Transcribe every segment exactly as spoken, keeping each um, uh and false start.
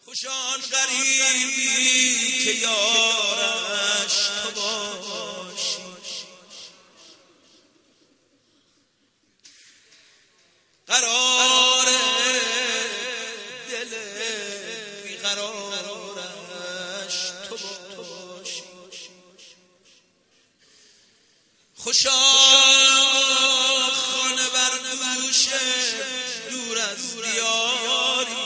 خوشان غریبی که یارش تو باشی، قرار دل بیقرارش تو باشی. خوشان خانه بر دوش دور از دیاری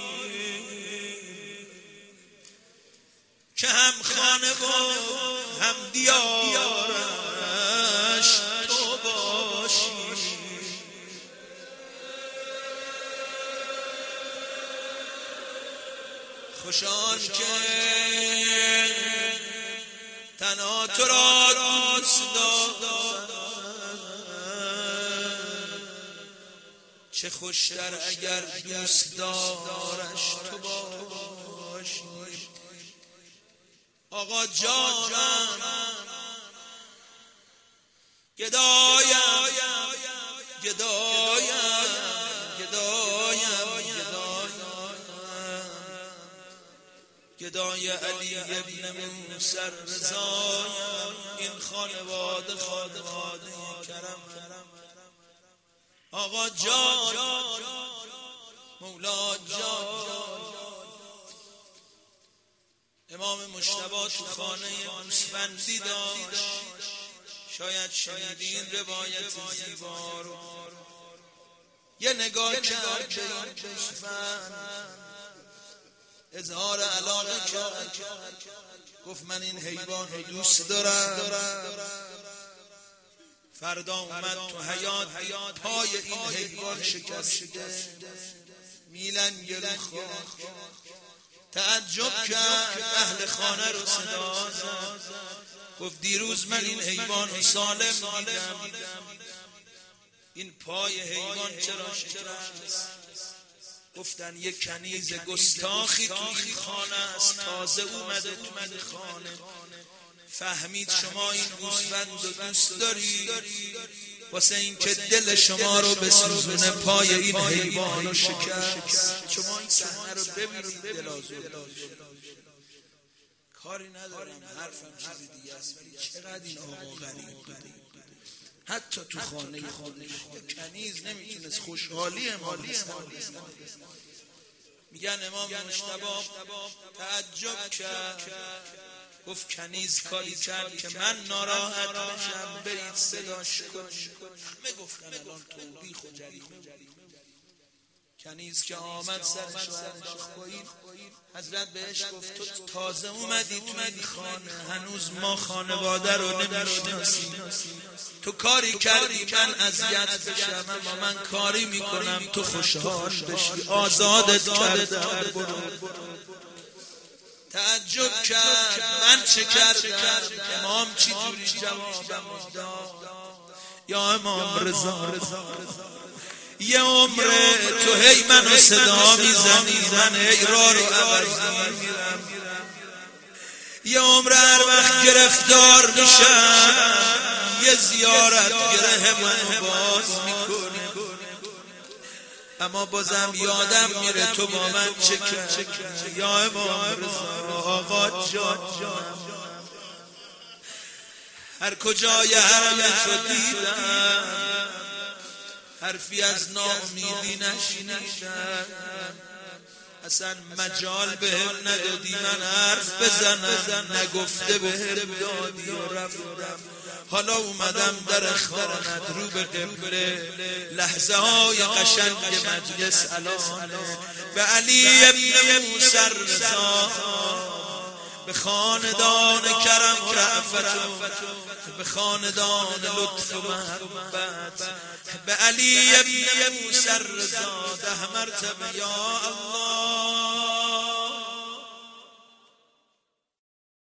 که هم خانه و هم دیارش تو باشی. خوشان که تنها تو را دوست دارد، چه خوشتر اگر دوست دارش تو باشی. آقا جانم گدایم گدایم گدایم گدای علی ابن موسی رضایم. این خانواده خانواده کرم. آقا جان مولا جان، امام مجتبی تو خانه گوسفندی داشت. شاید شنیدین روایت زیبا رو. یه نگاه کرد به این گوسفند، اظهار علاقه کرد، گفت من این حیوان رو دوست دارم. فردا اومد تو حیات پای این حیوان شکسته، میلنگ رو خاک. تعجب کرد، اهل خانه رو صدا زد، گفت دیروز من این حیوان رو سالم دیدم، این پای حیوان چرا شکست؟ گفتن یک کنیز گستاخی تو این خانه است، تازه اومده تو این خانه، فهمید شما این گوسفند رو دوست داری، واسه این که دل شما رو بسوزونه پای این حیوان رو شکست. شما این صحنه رو ببینید دلازور. کاری ندارم، حرفم چیزی دیگه است، ولی چقدر این آقا غریب، حتی تو خانه خودش کنیز نمیتونست خوشحالی امام حسن. میگن امام مجتبی تعجب کرد، گفت کنیز کاری کرد که من ناراحت بشم، برید صداش کنید. همه گفتن الان توبیخ و جریمه. کنیز که آمد سرش رو انداخت پایین، حضرت بهش گفت تو تازه اومدی تو این خانه، هنوز ما خانواده رو نمیشناسیم. تو کاری کردی من اذیت بشم، اما من کاری میکنم تو خوشحال بشی، آزادت کردم، برو. تعجب کرد، من چه کردم؟ امام چی جوری جوابم داد؟ یا امام رضا، یه عمره تو هی منو صدا میزنی، من هی راه رو عوض میرم. یه عمره هر وقت گرفتار میشم یه زیارت گره منو باز میکنه، اما بازم یادم میره تو با من چه کردی. یا امام رضا، آقا جان، هر کجای حرم تو دیدم حرفی از ناامیدی نشنیدم، اصلا مجال بهم ندادی من حرف بزنم، نگفته بهم دادی و رفتم. حالا اومدم در خانت رو به قبله، لحظه های قشنگ مجلس الانه، به علی ابن موسی رضا، به خاندان کرم و رأفت، به خاندان لطف و محبت، به علی ابن موسی رضا ده مرتبه یا الله